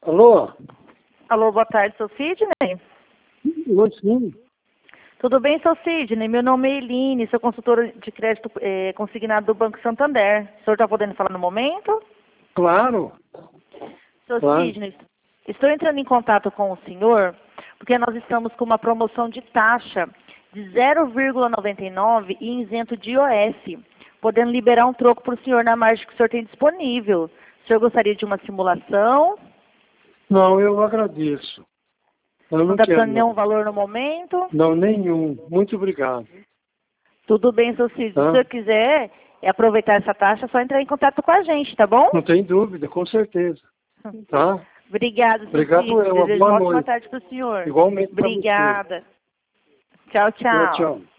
Alô? Alô, boa tarde, seu Sidney? Oi, sim. Tudo bem, seu Sidney? Meu nome é Eline, sou consultora de crédito consignado do Banco Santander. O senhor está podendo falar no momento? Claro. Seu Claro. Sidney, estou entrando em contato com o senhor porque nós estamos com uma promoção de taxa de 0,99 e isento de IOF, podendo liberar um troco para o senhor na margem que o senhor tem disponível. O senhor gostaria de uma simulação? Não, eu agradeço. Eu Não não está quero, precisando de nenhum não. valor no momento? Não, nenhum. Muito obrigado. Tudo bem, seu Cid. Se o Tá? senhor quiser aproveitar essa taxa, é só entrar em contato com a gente, tá bom? Não tem dúvida, com certeza. Tá? Obrigada, seu Obrigado, Cid. eu. Desejo Boa uma ótima noite. tarde para o senhor. Igualmente para você. Obrigada. Tchau, Tchau, tchau. tchau.